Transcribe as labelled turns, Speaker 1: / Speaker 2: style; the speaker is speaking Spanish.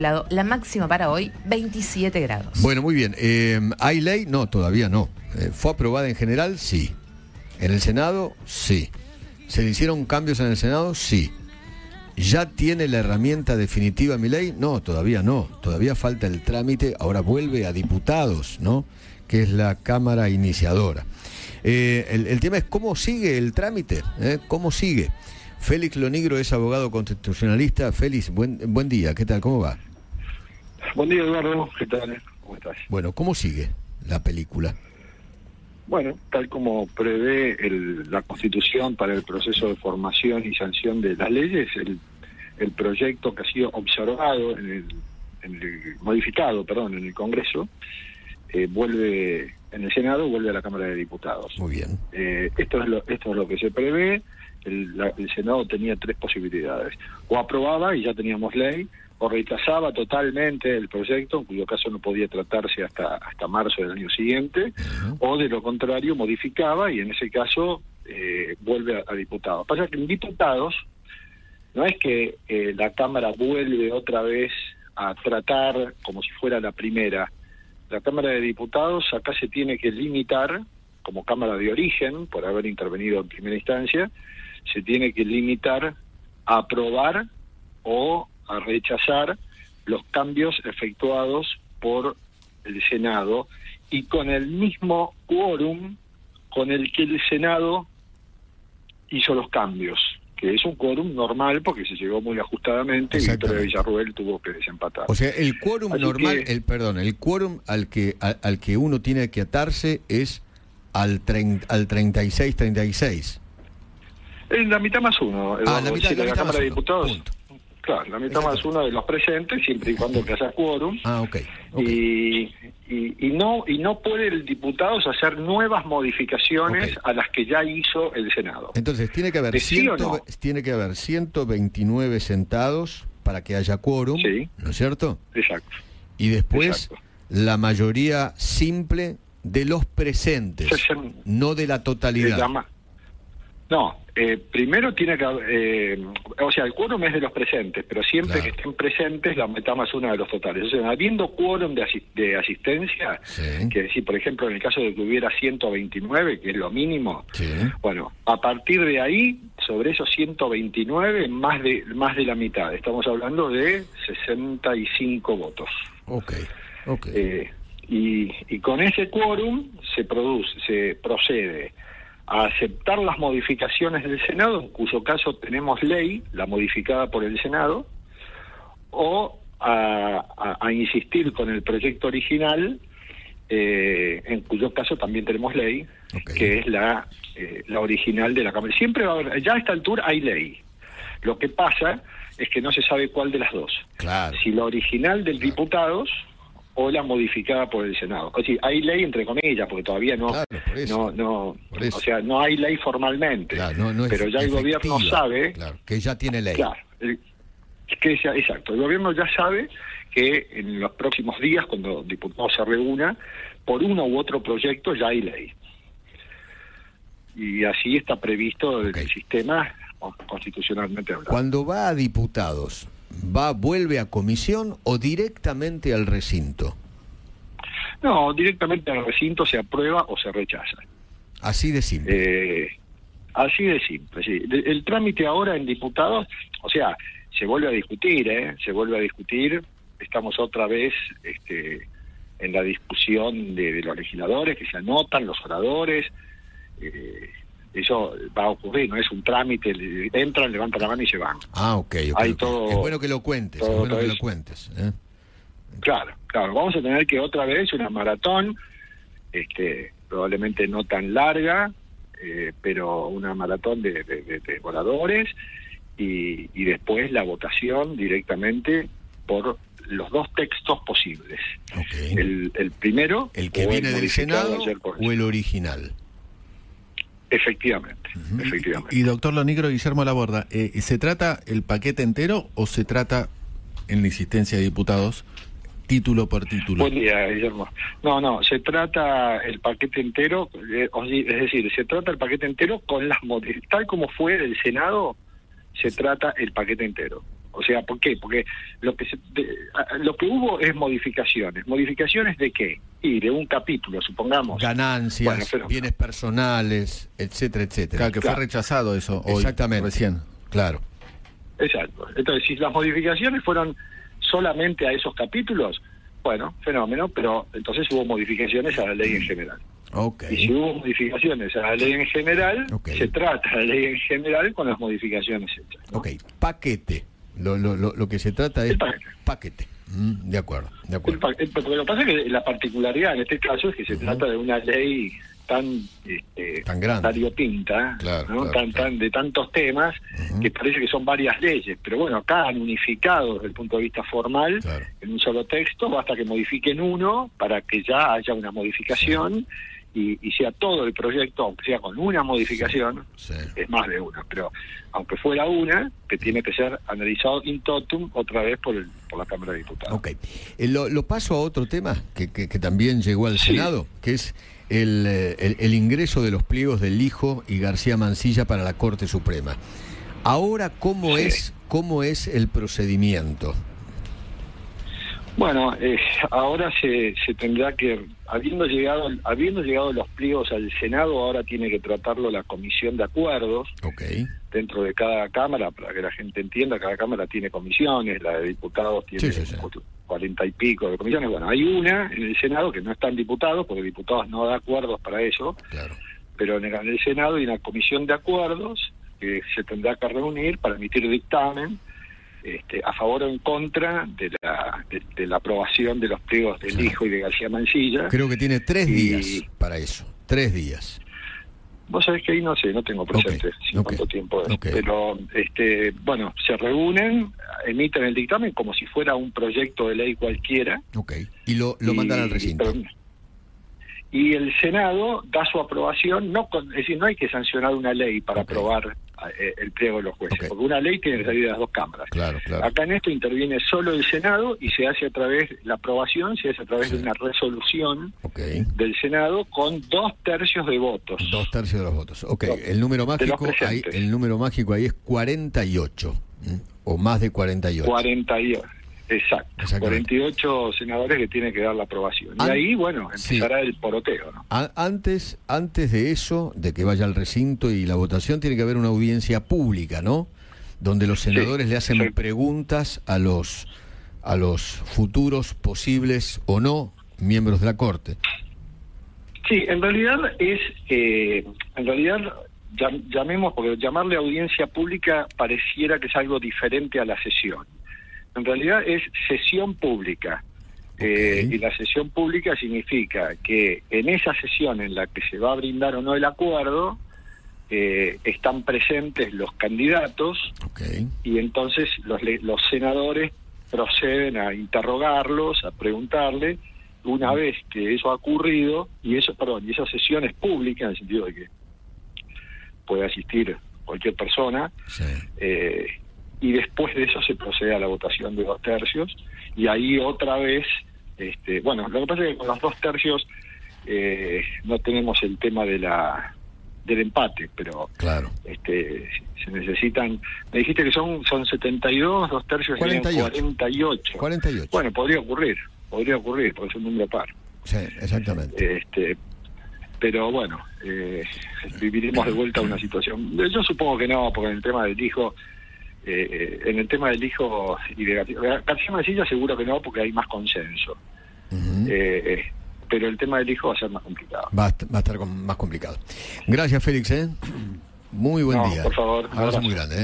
Speaker 1: La máxima para hoy, 27 grados.
Speaker 2: Bueno, muy bien. ¿Hay ley? No, todavía no. ¿Fue aprobada en general? Sí. ¿En el Senado? Sí. ¿Se le hicieron cambios en el Senado? Sí. ¿Ya tiene la herramienta definitiva Milei? No, todavía no. Todavía falta el trámite. Ahora vuelve a diputados, ¿no? Que es la Cámara iniciadora. El tema es cómo sigue el trámite, ¿Cómo sigue? Félix Lonigro es abogado constitucionalista. Félix, buen día. ¿Qué tal? ¿Cómo va?
Speaker 3: Buen día, Eduardo. ¿Qué tal? ¿Cómo estás?
Speaker 2: Bueno, ¿cómo sigue la película?
Speaker 3: Bueno, tal como prevé la Constitución para el proceso de formación y sanción de las leyes, el proyecto que ha sido observado, modificado en el Congreso, vuelve en el Senado, vuelve a la Cámara de Diputados.
Speaker 2: Muy bien.
Speaker 3: Esto es lo que se prevé. El Senado tenía tres posibilidades: o aprobaba y ya teníamos ley, o rechazaba totalmente el proyecto, en cuyo caso no podía tratarse hasta marzo del año siguiente, o de lo contrario modificaba y en ese caso vuelve a diputados. Pasa que en diputados no es que la Cámara vuelve otra vez a tratar como si fuera la primera. La Cámara de Diputados acá se tiene que limitar, como Cámara de origen, por haber intervenido en primera instancia, se tiene que limitar a aprobar o a rechazar los cambios efectuados por el Senado y con el mismo quórum con el que el Senado hizo los cambios, que es un quórum normal porque se llegó muy ajustadamente y Victoria Villarruel tuvo que desempatar.
Speaker 2: O sea, el quórum normal, el quórum al que uno tiene que atarse es al 36-36.
Speaker 3: En la mitad más uno.
Speaker 2: La mitad
Speaker 3: de la Cámara de Diputados.
Speaker 2: Punto.
Speaker 3: Claro, la mitad más uno de los presentes, siempre y cuando que haya quórum.
Speaker 2: Okay.
Speaker 3: Y no puede el diputado hacer nuevas modificaciones a las que ya hizo el Senado.
Speaker 2: Entonces tiene que haber tiene que haber 129 sentados para que haya quórum,
Speaker 3: sí,
Speaker 2: ¿no es cierto?
Speaker 3: Exacto.
Speaker 2: Y después la mayoría simple de los presentes, no de la totalidad.
Speaker 3: Primero tiene que haber, el quórum es de los presentes, pero siempre que estén presentes la mitad más una de los totales. O sea, habiendo quórum de asistencia, que decir, por ejemplo, en el caso de que hubiera 129, que es lo mínimo, bueno, a partir de ahí, sobre esos 129, más de la mitad. Estamos hablando de 65 votos. Y con ese quórum se procede a aceptar las modificaciones del Senado, en cuyo caso tenemos ley, la modificada por el Senado, o a insistir con el proyecto original, en cuyo caso también tenemos ley, que es la original de la Cámara. Siempre va a haber, ya a esta altura hay ley. Lo que pasa es que no se sabe cuál de las dos. Si la original del diputados o la modificada por el Senado. O sea, hay ley entre comillas, porque todavía no hay ley formalmente, pero ya el gobierno sabe
Speaker 2: que ya tiene ley.
Speaker 3: Exacto, el gobierno ya sabe que en los próximos días, cuando el diputado se reúna, por uno u otro proyecto ya hay ley. Y así está previsto el sistema constitucionalmente hablando.
Speaker 2: Cuando va a diputados, ¿vuelve a comisión o directamente al recinto?
Speaker 3: No, directamente al recinto se aprueba o se rechaza.
Speaker 2: Así de simple.
Speaker 3: Así de simple, sí. El trámite ahora en diputados, se vuelve a discutir, estamos otra vez en la discusión de los legisladores, que se anotan, los oradores, eso va a ocurrir, no es un trámite, entran, levantan la mano y se van.
Speaker 2: Hay todo, es bueno que lo cuentes,
Speaker 3: Claro, vamos a tener que otra vez una maratón, probablemente no tan larga, pero una maratón de oradores y después la votación directamente por los dos textos posibles. El primero,
Speaker 2: el que viene del Senado o el original.
Speaker 3: Efectivamente.
Speaker 4: Y doctor Lonigro, Guillermo Laborda, ¿se trata el paquete entero o se trata, en la insistencia de diputados, título por título?
Speaker 3: Buen día, Guillermo. No, se trata el paquete entero, es decir, se trata el paquete entero con tal como fue del Senado, se trata el paquete entero. O sea, ¿por qué? Porque lo que hubo es modificaciones. ¿Modificaciones de qué? Y de un capítulo, supongamos.
Speaker 2: Ganancias, bienes personales, etcétera, etcétera.
Speaker 4: Claro, que fue rechazado eso hoy.
Speaker 2: Exactamente.
Speaker 4: Recién.
Speaker 2: Claro.
Speaker 3: Exacto. Entonces, si las modificaciones fueron solamente a esos capítulos, bueno, fenómeno, pero entonces hubo modificaciones a la ley en general.
Speaker 2: Okay.
Speaker 3: Y si hubo modificaciones a la ley en general,
Speaker 2: Okay.
Speaker 3: se trata la ley en general con las modificaciones hechas, ¿no?
Speaker 2: Ok, paquete. Lo que se trata es
Speaker 3: El paquete.
Speaker 2: De acuerdo, de acuerdo.
Speaker 3: Porque lo que pasa es que la particularidad en este caso es que se trata de una ley tan
Speaker 2: grande,
Speaker 3: variopinta,
Speaker 2: claro,
Speaker 3: ¿no?
Speaker 2: claro.
Speaker 3: De tantos temas, que parece que son varias leyes, pero bueno, acá han unificado desde el punto de vista formal,
Speaker 2: Claro.
Speaker 3: en un solo texto, basta que modifiquen uno para que ya haya una modificación. Y sea todo el proyecto, aunque sea con una modificación,
Speaker 2: Sí.
Speaker 3: es más de una, pero aunque fuera una, que tiene que ser analizado in totum otra vez por la Cámara de Diputados.
Speaker 2: Ok. Lo paso a otro tema que también llegó al
Speaker 3: Sí.
Speaker 2: Senado, que es el ingreso de los pliegos del Lijo y García Mansilla para la Corte Suprema. Ahora, ¿cómo es el procedimiento?
Speaker 3: Bueno, ahora se tendrá que, habiendo llegado los pliegos al Senado, ahora tiene que tratarlo la Comisión de Acuerdos
Speaker 2: Ok.
Speaker 3: dentro de cada Cámara, para que la gente entienda, cada Cámara tiene comisiones, la de diputados tiene
Speaker 2: Sí.
Speaker 3: 40 y pico de comisiones. Bueno, hay una en el Senado que no están diputados, porque diputados no da acuerdos para eso,
Speaker 2: Claro.
Speaker 3: pero en el Senado hay una Comisión de Acuerdos que se tendrá que reunir para emitir dictamen a favor o en contra de la aprobación de los pliegos del Lijo y de García Mansilla.
Speaker 2: Creo que tiene 3 días para eso. 3 días.
Speaker 3: Vos sabés que ahí no sé, no tengo presente cuánto tiempo es. Pero, bueno, se reúnen, emiten el dictamen como si fuera un proyecto de ley cualquiera.
Speaker 2: Ok. Y lo mandan al recinto.
Speaker 3: Y el Senado da su aprobación, es decir, no hay que sancionar una ley para aprobar el pliego de los jueces, porque una ley tiene que salir de las dos cámaras.
Speaker 2: Claro.
Speaker 3: Acá en esto interviene solo el Senado y se hace la aprobación se hace a través de una resolución del Senado con 2/3 de votos.
Speaker 2: 2/3 de los votos. Ok, el número mágico ahí es 48, o más de 48.
Speaker 3: 48. Exacto, 48 senadores que tienen que dar la aprobación. Y ahí, bueno, empezará el poroteo, ¿no?
Speaker 2: Antes de eso, de que vaya al recinto y la votación, tiene que haber una audiencia pública, ¿no? Donde los senadores le hacen preguntas a los futuros posibles o no miembros de la Corte.
Speaker 3: Sí, en realidad llamemos, porque llamarle audiencia pública pareciera que es algo diferente a la sesión. En realidad es sesión pública. Y la sesión pública significa que en esa sesión en la que se va a brindar o no el acuerdo, están presentes los candidatos y entonces los senadores proceden a interrogarlos, a preguntarle. Una vez que eso ha ocurrido, y esa sesión es pública en el sentido de que puede asistir cualquier persona, y después de eso se procede a la votación de 2/3, y ahí otra vez, bueno, lo que pasa es que con los 2/3 no tenemos el tema del empate, pero se necesitan, me dijiste que son 72, 2/3 serían 48. Bueno, podría ocurrir, porque es un número par.
Speaker 2: Sí, exactamente.
Speaker 3: Pero bueno, viviremos de vuelta a una situación. Yo supongo que no, porque en el tema del Lijo, y de García Mansilla seguro que no, porque hay más consenso. Pero el tema del Lijo va a ser más complicado.
Speaker 2: Va a estar más complicado. Gracias, Félix. Muy buen día.
Speaker 3: Por favor.
Speaker 2: Un abrazo muy grande.